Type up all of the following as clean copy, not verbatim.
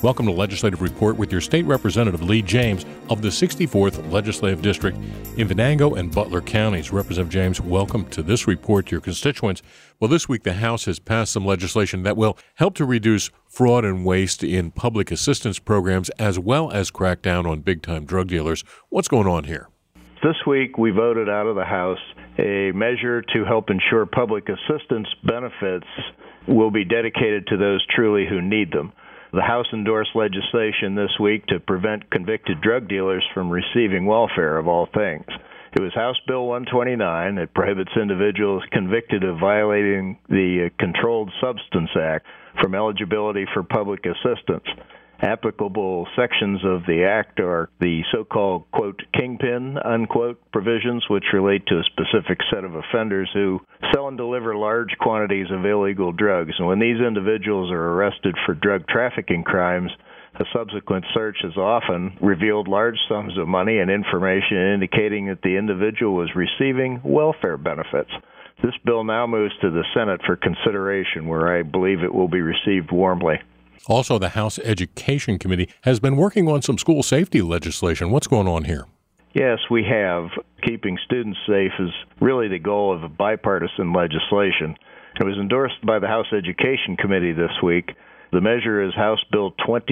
Welcome to Legislative Report with your State Representative Lee James of the 64th Legislative District in Venango and Butler Counties. Representative James, welcome to this report to your constituents. Well, this week the House has passed some legislation that will help to reduce fraud and waste in public assistance programs as well as crack down on big-time drug dealers. What's going on here? This week we voted out of the House a measure to help ensure public assistance benefits will be dedicated to those truly who need them. The House endorsed legislation this week to prevent convicted drug dealers from receiving welfare, of all things. It was House Bill 129. It prohibits individuals convicted of violating the Controlled Substance Act from eligibility for public assistance. Applicable sections of the act are the so-called, quote, kingpin, unquote, provisions, which relate to a specific set of offenders who sell and deliver large quantities of illegal drugs. And when these individuals are arrested for drug trafficking crimes, a subsequent search has often revealed large sums of money and information indicating that the individual was receiving welfare benefits. This bill now moves to the Senate for consideration, where I believe it will be received warmly. Also, the House Education Committee has been working on some school safety legislation. What's going on here? Yes, we have. Keeping students safe is really the goal of bipartisan legislation. It was endorsed by the House Education Committee this week. The measure is House Bill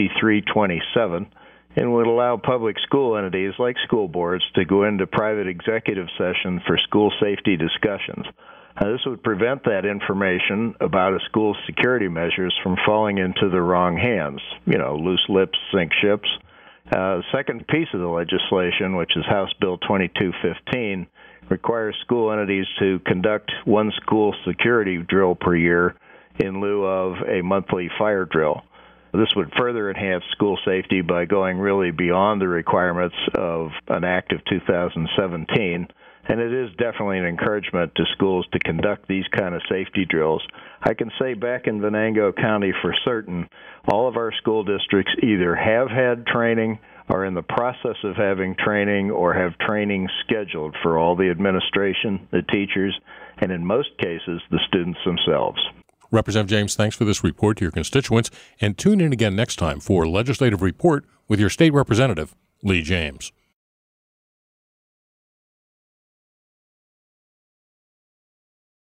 2327 and would allow public school entities like school boards to go into private executive session for school safety discussions. This would prevent that information about a school's security measures from falling into the wrong hands. Loose lips sink ships. The second piece of the legislation, which is House Bill 2215, requires school entities to conduct one school security drill per year in lieu of a monthly fire drill. This would further enhance school safety by going really beyond the requirements of an Act of 2017. And it is definitely an encouragement to schools to conduct these kind of safety drills. I can say back in Venango County for certain, all of our school districts either have had training, are in the process of having training, or have training scheduled for all the administration, the teachers, and in most cases, the students themselves. Representative James, thanks for this report to your constituents, and tune in again next time for Legislative Report with your State Representative, Lee James.